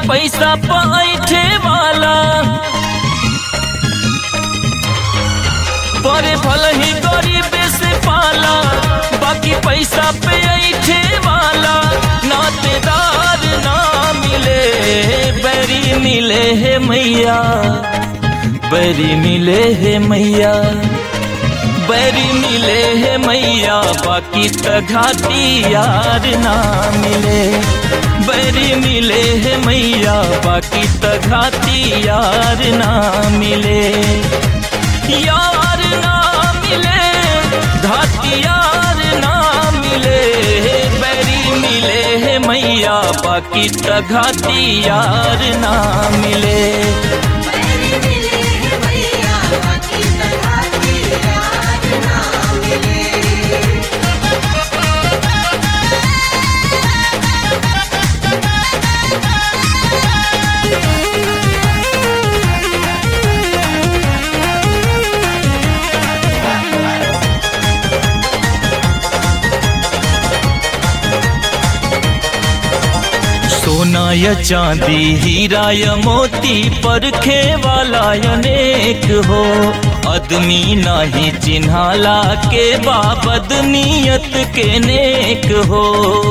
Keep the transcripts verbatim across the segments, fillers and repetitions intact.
पैसा पैठे वाला पर भल ही गरीब से पाला, बाकी पैसा पे ऐठे वाला नातेदार ना मिले। बैरी मिले है मैया, बैरी मिले है मैया, बैरी मिले है मैया, बाकी त घाटी यार ना मिले। बैरी मिले है मैया, बाकी त घाटी यार ना मिले। यार ना मिले, घाटी यार ना मिले। बैरी मिले है मैया, बाकी त घाटी यार ना मिले। सोना या चांदी हीरा या मोती परखे वाला अनेक हो। आदमी नाही चिन्हाला के बाबद नियत के नेक हो।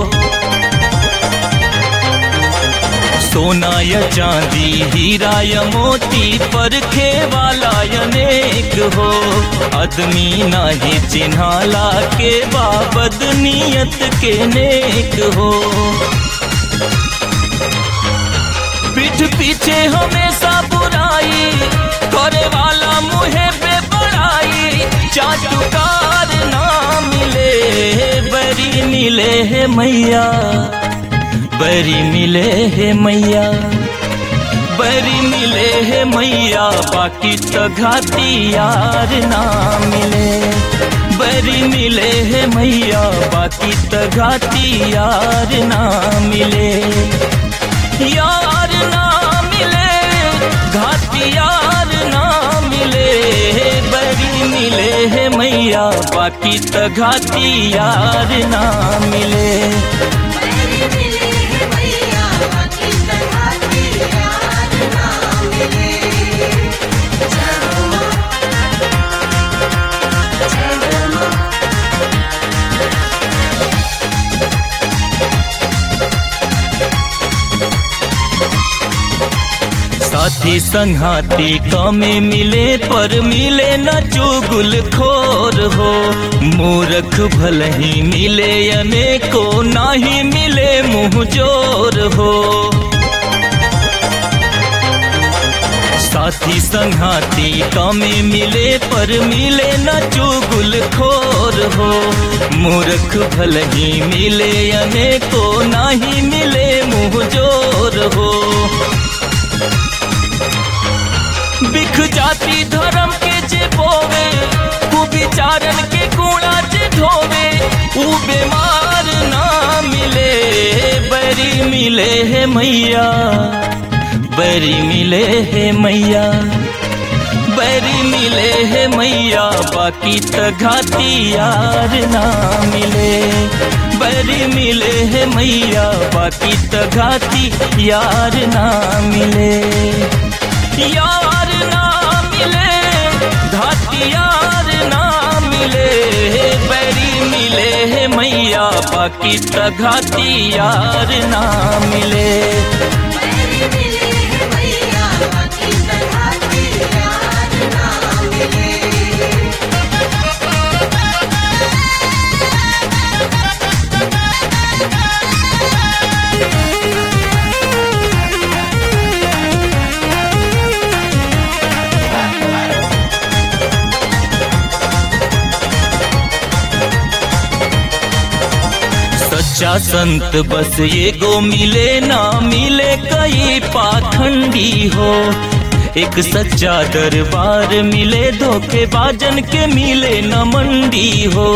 सोना या चांदी हीरा या मोती परखे वाला अनेक हो। आदमी नाही चिन्हाला के बाबद नियत के नेक हो। पीठ पीछे हमेशा बुराई करे वाला मुहे पे बड़ाई। चाटुकार ना मिले, बैरी मिले है मैया, बैरी मिले है मैया, बैरी मिले है मैया, बाकी त घाटी यार ना मिले। बैरी मिले है मैया, बाकी त घाटी यार ना मिले। यार ना मिले, घाटी यार ना मिले। बैरी मिले है मैया, बाकी त घाटी यार ना मिले। साथी संघाती कमे मिले, पर मिले न चुगल खोर हो। मूर्ख भल ही मिले अनेको, नाही मिले मुँह जोर हो। साथी संघाती कमे मिले, पर मिले न चुगल खोर हो। मूर्ख भल ही मिले अनेको, नाही मिले मुँह जोर हो। बिख जाति धर्म के जे बोवे, कुविचारन के गुणा जे ढोवे। ऊ बीमार ना मिले, बैरी मिले है मैया, बैरी मिले है मैया, बैरी मिले है मैया, बाकी त घाटी यार ना मिले। बैरी मिले है मैया, बाकी त घाटी यार ना मिले। यार ना मिले, घाटी यार ना मिले। बैरी मिले है मैया, बाकी त घाटी यार ना मिले। सच्चा संत बस ये गो मिले, ना मिले कई पाखंडी हो। एक सच्चा दरबार मिले, धोखेबाजन के मिले न मंडी हो।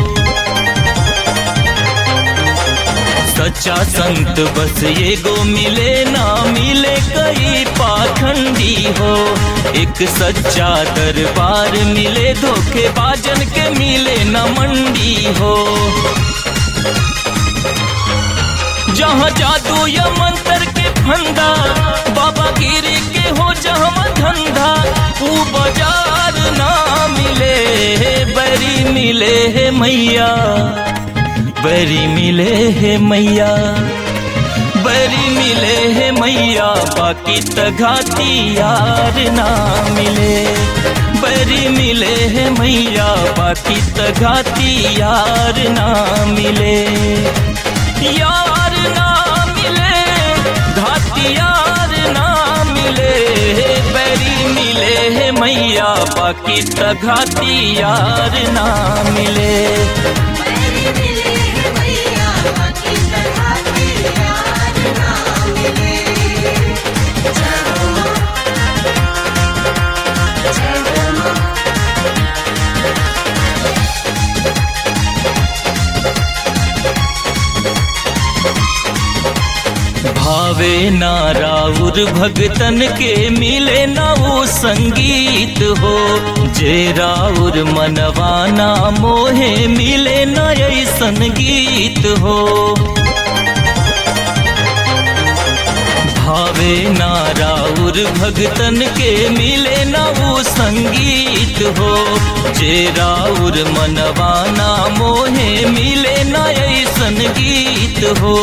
सच्चा संत बस ये गो मिले, ना मिले कई पाखंडी हो। एक सच्चा दरबार मिले, धोखेबाजन के मिले न मंडी हो। जहाँ जादू या मंत्र के फंदा बाबा गिरी के हो जहवा धंधा ऊ बाजार ना मिले बरी मिले है मैया बरी मिले है मैया बरी मिले है मैया बाकी तघाती यार ना मिले बरी मिले है मैया बाकी तघाती यार ना मिले यार ना मिले घाती यार ना मिले बरी मिले है मैया बाकी तघाती यार ना मिले भावे ना राउर भगतन के मिले ना वो संगीत हो जे राउर मनवाना मोहे मिले ना ऐसन गीत हो भावे ना राउर भगतन के मिले ना वो संगीत हो जे राउर मनवाना मोहे मिले ना ऐसन गीत हो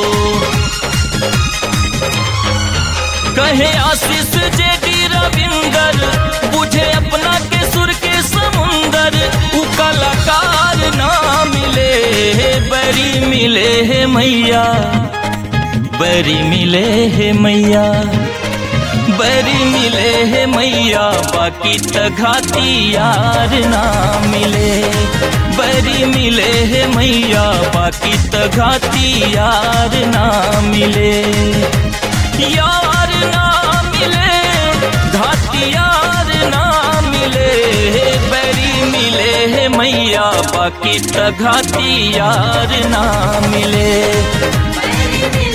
कहे आशीष जेडी रविंदर बुझे अपना के सुर के समुंदर उ कलाकार ना मिले बरी मिले है मैया बरी मिले है मैया बरी मिले है मैया बाकी तघाती यार ना मिले बरी मिले है मैया बाकी तघाती यार ना मिले यार ना मिले घाती यार ना मिले बरी मिले है मैया बाकी तघाती यार ना मिले